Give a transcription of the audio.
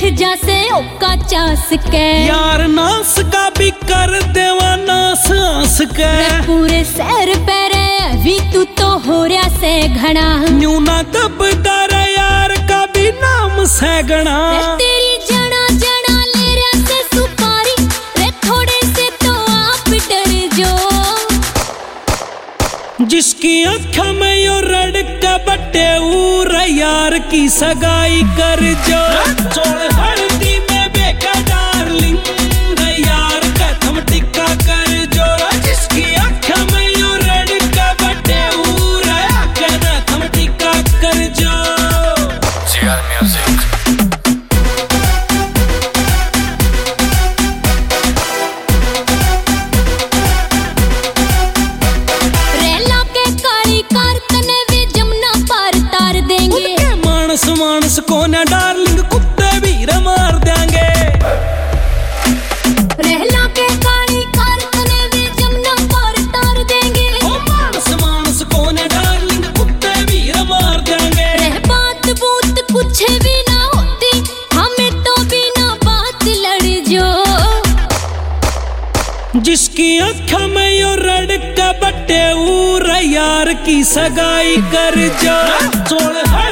जा से ओका चास के यार नास का भी कर देवा नास आस के पूरे सैर पैरे अभी तू तो हो रहा से घना न्यू ना दबदार यार का भी नाम सैगना तेरी जना जना ले रहा से सुपारी रे थोड़े से तो आप डर जो जिसकी आँखों में यो रड़का बटे ऊर यार की सगाई कर जो चोल हल्दी में बेका डार्लिंग यार का थम टिक्का कर जो जिसकी आँखों में यो रड़का बटे ऊर का थम टिक्का कर जो CR Music मानस को न डार्लिंग कुत्ते भी मार देंगे रहला के काली कार तने भी जमुना पार तार देंगे ओ मानस को न डार्लिंग कुत्ते भी मार देंगे रह बात बूत कुछ भी ना होती हमें तो बिना बात लड़ जो जिसकी आँखों में यो रड़का बटे ऊर यार की सगाई कर जो चोल